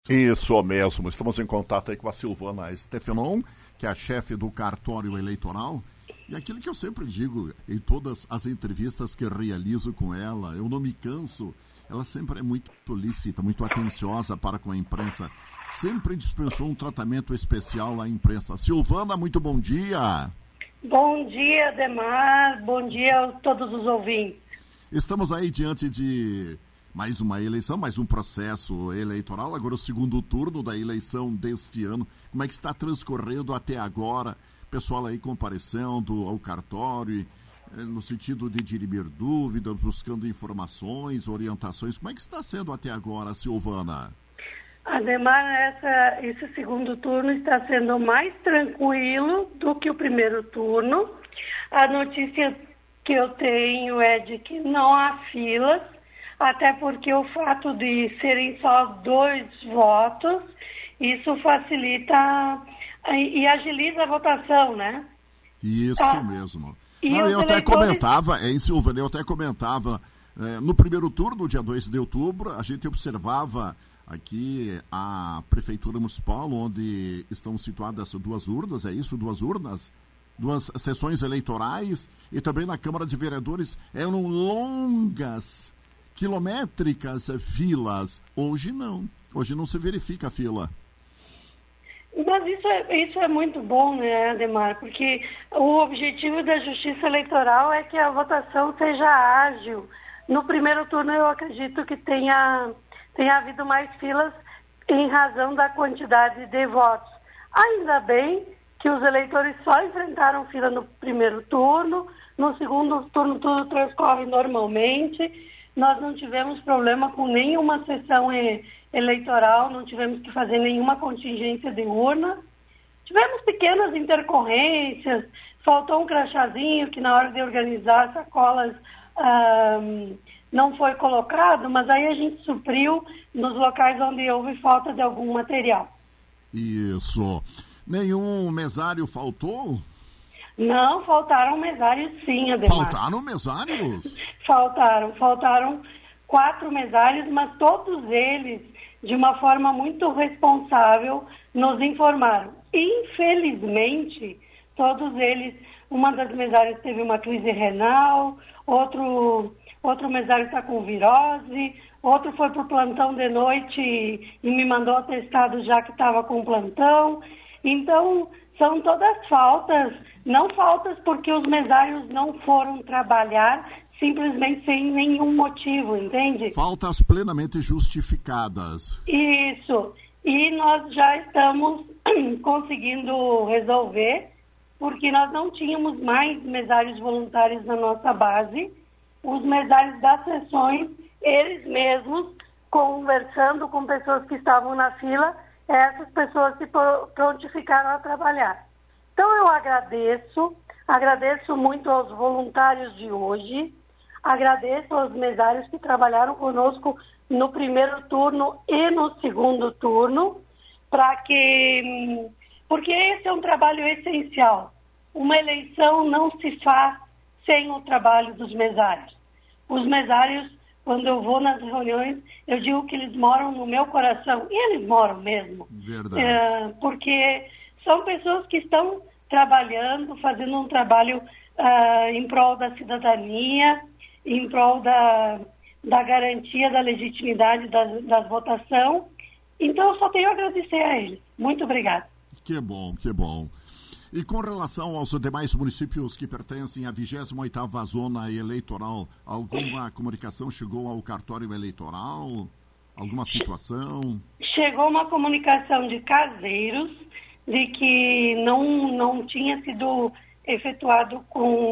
Isso mesmo, estamos em contato aí com a Silvana Stefanon, que é a chefe do cartório eleitoral. E aquilo que eu sempre digo em todas as entrevistas que realizo com ela, eu não me canso, ela sempre é muito solícita, muito atenciosa para com a imprensa. Sempre dispensou um tratamento especial à imprensa. Silvana, muito bom dia. Bom dia, Ademar. Bom dia a todos os ouvintes. Estamos aí diante de mais uma eleição, mais um processo eleitoral, agora o segundo turno da eleição deste ano. Como é que está transcorrendo até agora? Pessoal aí comparecendo ao cartório, no sentido de dirimir dúvidas, buscando informações, orientações. Como é que está sendo até agora, Silvana? Ademar, esse segundo turno está sendo mais tranquilo do que o primeiro turno. A notícia que eu tenho é de que não há filas, até porque o fato de serem só 2 votos, isso facilita e agiliza a votação, né? Isso mesmo. Eu até comentava, Silvana, no primeiro turno, dia 2 de outubro, a gente observava aqui a Prefeitura Municipal, onde estão situadas 2 urnas, é isso? 2 urnas? 2 sessões eleitorais, e também na Câmara de Vereadores eram longas, quilométricas filas. Hoje não se verifica a fila. Mas isso é muito bom, né, Ademar? Porque o objetivo da Justiça Eleitoral é que a votação seja ágil. No primeiro turno eu acredito que tenha havido mais filas em razão da quantidade de votos. Ainda bem que os eleitores só enfrentaram fila no primeiro turno, no segundo turno tudo transcorre normalmente, nós não tivemos problema com nenhuma sessão eleitoral, não tivemos que fazer nenhuma contingência de urna, tivemos pequenas intercorrências, faltou um crachazinho que na hora de organizar as sacolas não foi colocado, mas aí a gente supriu nos locais onde houve falta de algum material. Isso. Nenhum mesário faltou? Não, faltaram mesários sim, Ademar. Faltaram mesários? Faltaram 4 mesários, mas todos eles, de uma forma muito responsável, nos informaram. Infelizmente, todos eles, uma das mesárias teve uma crise renal, outro mesário está com virose, outro foi para o plantão de noite e me mandou atestado já que estava com plantão. Então, são todas faltas, não faltas porque os mesários não foram trabalhar simplesmente sem nenhum motivo, entende? Faltas plenamente justificadas. Isso. E nós já estamos conseguindo resolver, porque nós não tínhamos mais mesários voluntários na nossa base. Os mesários das sessões, eles mesmos, conversando com pessoas que estavam na fila, essas pessoas se prontificaram a trabalhar. Então eu agradeço muito aos voluntários de hoje, agradeço aos mesários que trabalharam conosco no primeiro turno e no segundo turno, porque esse é um trabalho essencial. Uma eleição não se faz sem o trabalho dos mesários. Os mesários, quando eu vou nas reuniões, eu digo que eles moram no meu coração. E eles moram mesmo. Verdade. Porque são pessoas que estão trabalhando, fazendo um trabalho em prol da cidadania, em prol da garantia da legitimidade da votação. Então, eu só tenho a agradecer a eles. Muito obrigada. Que bom, que bom. E com relação aos demais municípios que pertencem à 28ª Zona Eleitoral, alguma comunicação chegou ao cartório eleitoral? Alguma situação? Chegou uma comunicação de Caseiros de que não tinha sido efetuado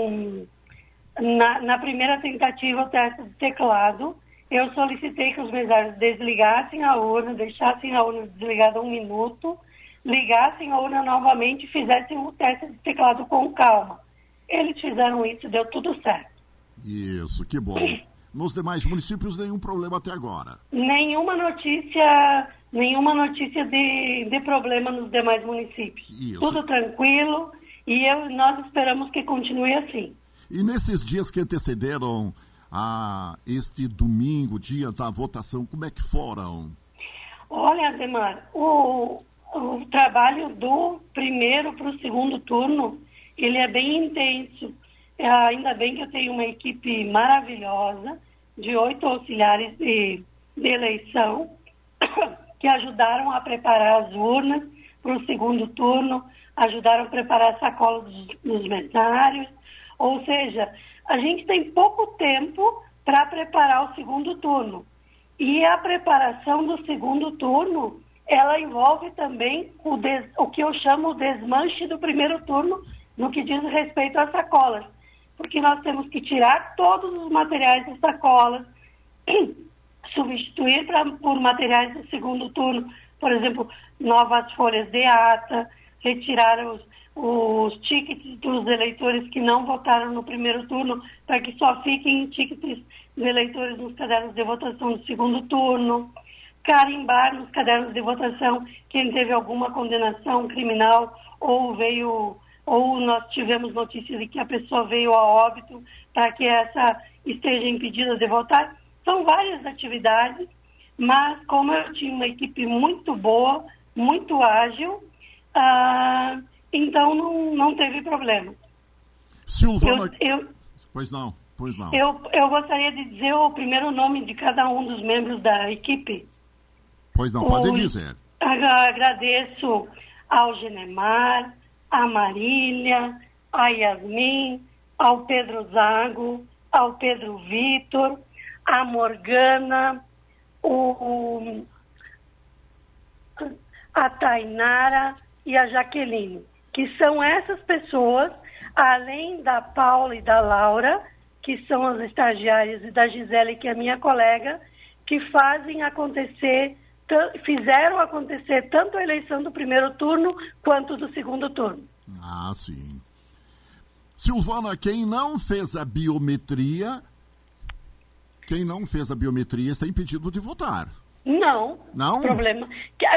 na primeira tentativa o teste de teclado. Eu solicitei que os mesários desligassem a urna, deixassem a urna desligada 1 minuto, ligassem a urna novamente e fizessem o teste de teclado com calma. Eles fizeram isso e deu tudo certo. Isso, que bom. Nos demais municípios, nenhum problema até agora? Nenhuma notícia de problema nos demais municípios. Isso. Tudo tranquilo e nós esperamos que continue assim. E nesses dias que antecederam a este domingo, dia da votação, como é que foram? Olha, Ademar, o trabalho do primeiro para o segundo turno, ele é bem intenso. Ainda bem que eu tenho uma equipe maravilhosa de 8 auxiliares de eleição que ajudaram a preparar as urnas para o segundo turno, ajudaram a preparar a sacola dos mesários. Ou seja, a gente tem pouco tempo para preparar o segundo turno. E a preparação do segundo turno, ela envolve também o que eu chamo o desmanche do primeiro turno no que diz respeito às sacolas. Porque nós temos que tirar todos os materiais das sacolas, substituir por materiais do segundo turno, por exemplo, novas folhas de ata, retirar os tickets dos eleitores que não votaram no primeiro turno, para que só fiquem tickets dos eleitores nos cadernos de votação do segundo turno, carimbar nos cadernos de votação quem teve alguma condenação criminal ou nós tivemos notícia de que a pessoa veio a óbito para que essa esteja impedida de votar. São várias atividades, mas como eu tinha uma equipe muito boa, muito ágil, então não teve problema. Silvana... Pois não. Eu gostaria de dizer o primeiro nome de cada um dos membros da equipe. Pois não, pode dizer. Agradeço ao Genemar, a Marília, a Yasmin, ao Pedro Zago, ao Pedro Vitor, a Morgana, a Tainara e a Jaqueline, que são essas pessoas, além da Paula e da Laura, que são as estagiárias, e da Gisele, que é minha colega, que fizeram acontecer tanto a eleição do primeiro turno quanto do segundo turno. Ah, sim. Silvana, quem não fez a biometria está impedido de votar. Não. Não? Problema.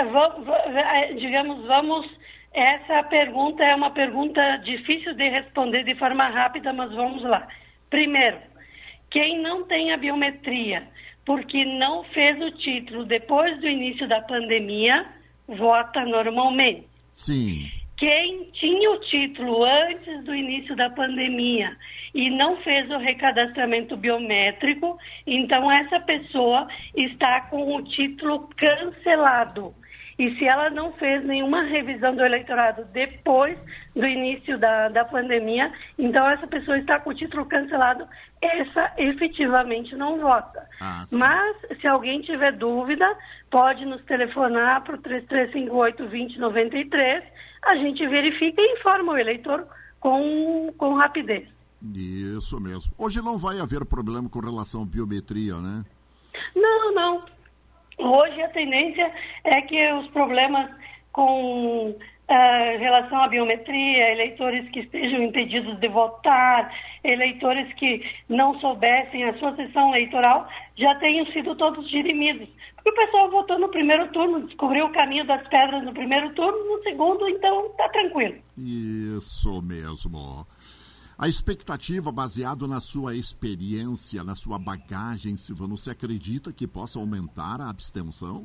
Essa pergunta é uma pergunta difícil de responder de forma rápida, mas vamos lá. Primeiro, quem não tem a biometria porque não fez o título depois do início da pandemia, vota normalmente. Sim. Quem tinha o título antes do início da pandemia e não fez o recadastramento biométrico, então essa pessoa está com o título cancelado. E se ela não fez nenhuma revisão do eleitorado depois do início da pandemia, então essa pessoa está com o título cancelado, essa efetivamente não vota. Mas, se alguém tiver dúvida, pode nos telefonar para o 3358-2093, a gente verifica e informa o eleitor com rapidez. Isso mesmo. Hoje não vai haver problema com relação à biometria, né? Não. Hoje a tendência é que os problemas com relação à biometria, eleitores que estejam impedidos de votar, eleitores que não soubessem a sua sessão eleitoral, já tenham sido todos dirimidos. Porque o pessoal votou no primeiro turno, descobriu o caminho das pedras no primeiro turno, no segundo, então está tranquilo. Isso mesmo. A expectativa, baseado na sua experiência, na sua bagagem, Silvano, você acredita que possa aumentar a abstenção?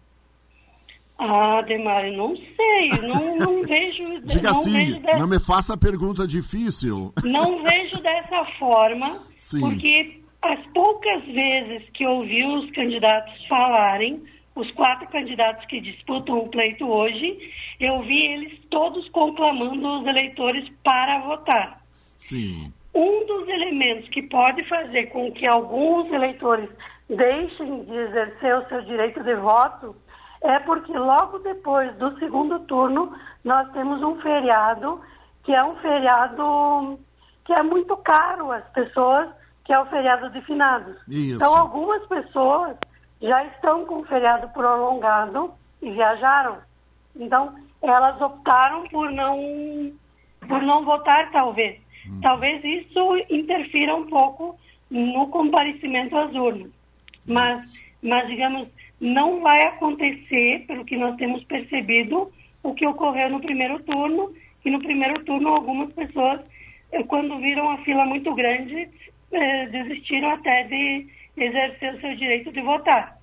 Ademar, não sei, não vejo... Diga assim, não me faça pergunta difícil. Não vejo dessa forma, sim, porque as poucas vezes que ouvi os candidatos falarem, os 4 candidatos que disputam o pleito hoje, eu vi eles todos conclamando os eleitores para votar. Sim. Um dos elementos que pode fazer com que alguns eleitores deixem de exercer o seu direito de voto é porque logo depois do segundo turno nós temos um feriado que é um feriado que é muito caro às pessoas, que é o feriado de finados. Isso. Então algumas pessoas já estão com o feriado prolongado e viajaram. Então elas optaram por não votar, talvez. Talvez isso interfira um pouco no comparecimento às urnas. Mas, digamos, não vai acontecer, pelo que nós temos percebido, o que ocorreu no primeiro turno, que no primeiro turno algumas pessoas, quando viram a fila muito grande, desistiram até de exercer o seu direito de votar.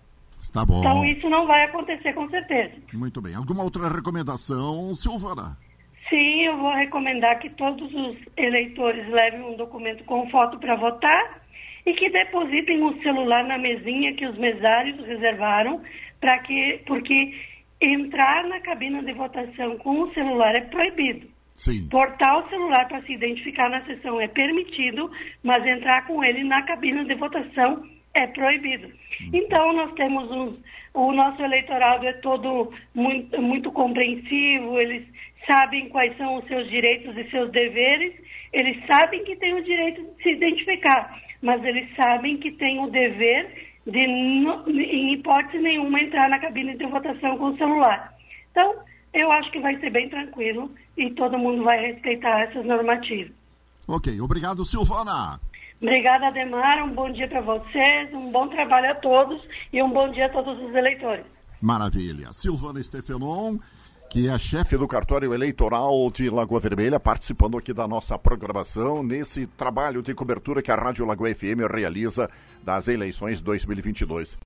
Está bom. Então, isso não vai acontecer com certeza. Muito bem. Alguma outra recomendação, Silvana? Sim, eu vou recomendar que todos os eleitores levem um documento com foto para votar e que depositem o celular na mesinha que os mesários reservaram, porque entrar na cabina de votação com o celular é proibido. Sim. Portar o celular para se identificar na sessão é permitido, mas entrar com ele na cabina de votação é proibido. Então, nós temos o nosso eleitorado é todo muito compreensivo, eles sabem quais são os seus direitos e seus deveres, eles sabem que têm o direito de se identificar, mas eles sabem que têm o dever de, em hipótese nenhuma, entrar na cabine de votação com o celular. Então, eu acho que vai ser bem tranquilo e todo mundo vai respeitar essas normativas. Ok, obrigado, Silvana. Obrigada, Ademar, um bom dia para vocês, um bom trabalho a todos e um bom dia a todos os eleitores. Maravilha. Silvana Stefanon, que é chefe do cartório eleitoral de Lagoa Vermelha, participando aqui da nossa programação, nesse trabalho de cobertura que a Rádio Lagoa FM realiza das eleições 2022.